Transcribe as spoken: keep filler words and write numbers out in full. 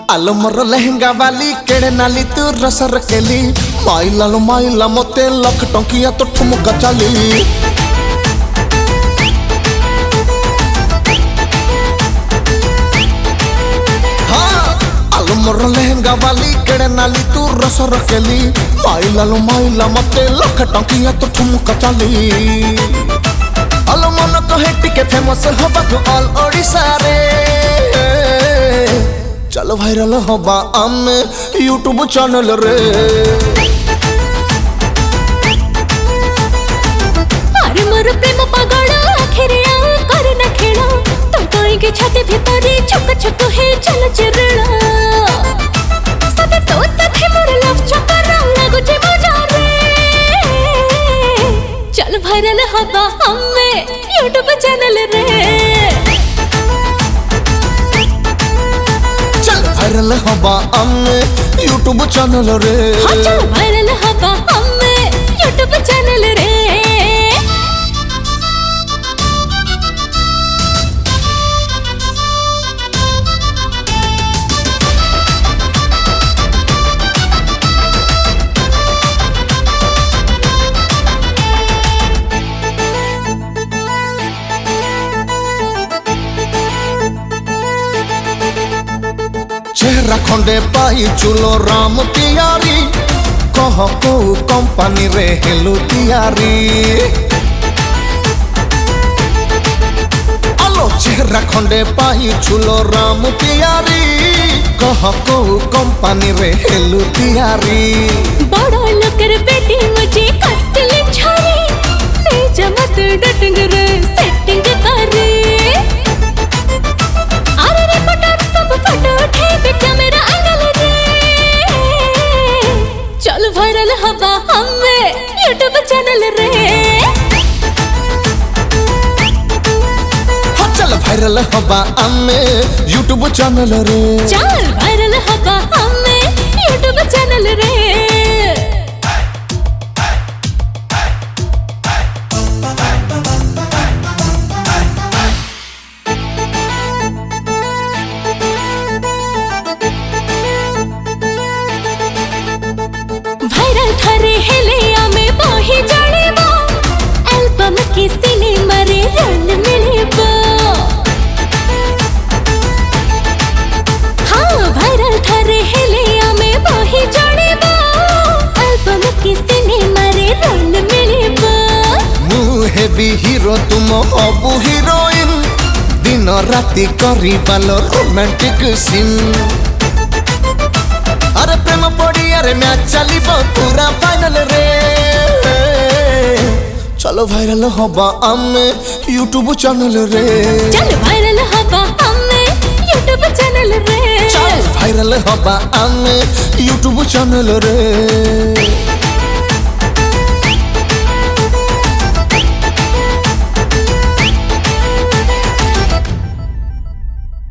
आलो मोर लहंगा वाली केड़े नाली तू रसर केली माइला लो माइला मोते लख टंकिया तो ठुमका चली। हाँ आलो मोर लहंगा वाली केड़े नाली तू रसर केली माइला लो माइला मोते लख टंकिया तो ठुमका चली। आलो मन कहे टिके फेमस हवा तू ऑल ओडिशा रे चलो भाइरल हवा आमे यूट्यूब चैनल रे। अरे मोर प्रेम पागल आखिरिया कर न खेला तो तोई के छाती भीतरी छक छक हे चल चिरला सते तो सते मोर लव चक्कर लागो जे मजा रे चल भाइरल हवा आमे यूट्यूब चैनल रे। भाइरल हवा आमे यूट्यूब चैनल रे। हाँ चल भाइरल हवा आमे यूट्यूब चैनल रे। चेहरा खंडे पाई चुलो राम तियारी कह को कंपनी रे हेलु तियारी। आलो चेहरा खंडे पाई चुलो राम तियारी कह को कंपनी रे हेलु तियारी। बड़ा लकर बेटी मुझे कस्तल छारी ले जमत डटंग रे सेटिंग करे अरे रे पटाक सब फोटो उठे बेटा मेरा अंगल रे चल भाइरल हवा हमें यूट्यूब चैनल रे। हाँ चल भाइरल हवा हमें यूट्यूब चैनल रे। चल भाइरल हवा हमें यूट्यूब चैनल रे। भाइरल थारे हेले आमे बही जानेबो एल्बम की सिनेमा रे रोल मिलेबो। हाँ भाइरल थारे हेले आमे बही जानेबो एल्बम की सिनेमा रे रोल मिलेबो। मु हेबी हीरो तुम हबु हीरोइन दिन राति करी बालो रोमांटिक सीन। अरे प्रेम पड़ी अरे मैच चली पूरा फाइनल रे चलो भाइरल हवा आमे यूट्यूब चैनल रे। चल भाइरल हवा आमे यूट्यूब चैनल रे। चल भाइरल हवा आमे यूट्यूब चैनल रे।